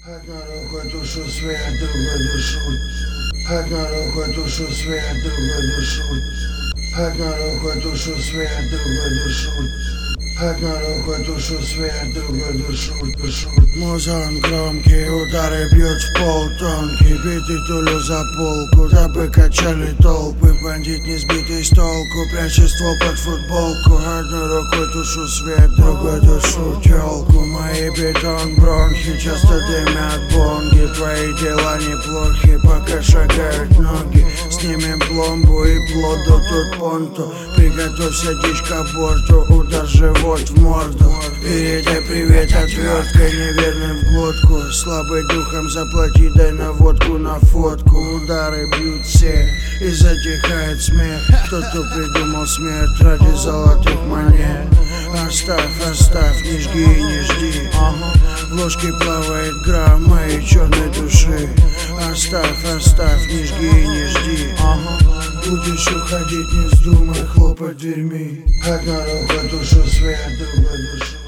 Одной рукой душу свет, другой душу. Одной рукой душу свет, другой душу. Одной рукой душу свет, другой душу. Одной рукой душу свет, другой душу. Музон громкий, удары бьют в пол тонкий. Биты тулю за полку, дабы качали толпы. Бандит не сбитый с толку, прячет ствол под футболку. Одной рукой тушу свет, другой душу тёлку. Мои бетон бронхи часто дымят бонги. Твои дела неплохи, пока шагают ноги. Снимем пломбу и плоду тут понту. Приготовься дичь к аборту, удар живот в морду. Передай привет отверткой, неверным в глотку. Слабый духом заплати, дай наводку на фотку. Удары бьют все и затихает смех. Тот, кто придумал смерть ради золотых монет. Оставь, не жги и не жди. В ложке плавает грамм моей черной души. Оставь, не жги и не жди. Будешь уходить, не вздумай хлопать дверьми. Одной рукой душу свет, другой душу.